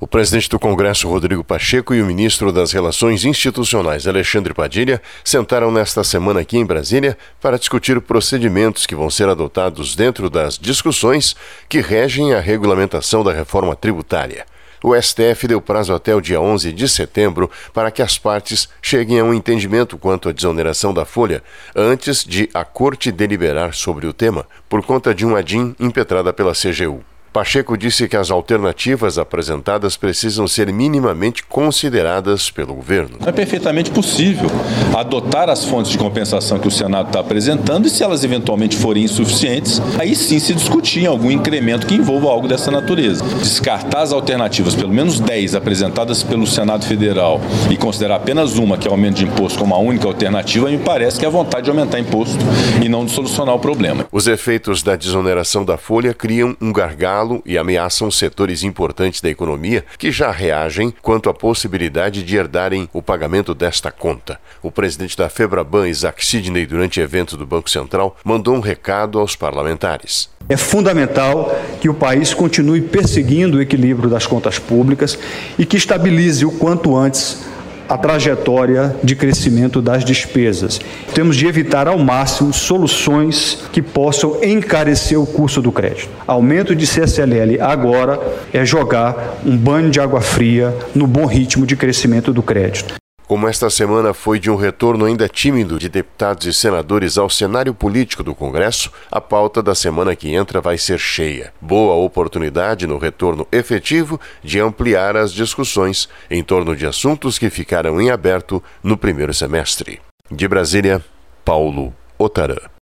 O presidente do Congresso, Rodrigo Pacheco, e o ministro das Relações Institucionais, Alexandre Padilha, sentaram nesta semana aqui em Brasília para discutir procedimentos que vão ser adotados dentro das discussões que regem a regulamentação da reforma tributária. O STF deu prazo até o dia 11 de setembro para que as partes cheguem a um entendimento quanto à desoneração da folha, antes de a Corte deliberar sobre o tema, por conta de um ADIM impetrada pela CGU. Pacheco disse que as alternativas apresentadas precisam ser minimamente consideradas pelo governo. É perfeitamente possível adotar as fontes de compensação que o Senado está apresentando e, se elas eventualmente forem insuficientes, aí sim se discutir algum incremento que envolva algo dessa natureza. Descartar as alternativas, pelo menos 10 apresentadas pelo Senado Federal, e considerar apenas uma, que é o aumento de imposto, como a única alternativa, me parece que é a vontade de aumentar imposto e não de solucionar o problema. Os efeitos da desoneração da folha criam um gargalo e ameaçam setores importantes da economia que já reagem quanto à possibilidade de herdarem o pagamento desta conta. O presidente da Febraban, Isaac Sidney, durante evento do Banco Central, mandou um recado aos parlamentares. É fundamental que o país continue perseguindo o equilíbrio das contas públicas e que estabilize o quanto antes a trajetória de crescimento das despesas. Temos de evitar ao máximo soluções que possam encarecer o custo do crédito. Aumento de CSLL agora é jogar um banho de água fria no bom ritmo de crescimento do crédito. Como esta semana foi de um retorno ainda tímido de deputados e senadores ao cenário político do Congresso, a pauta da semana que entra vai ser cheia. Boa oportunidade no retorno efetivo de ampliar as discussões em torno de assuntos que ficaram em aberto no primeiro semestre. De Brasília, Paulo Otarã.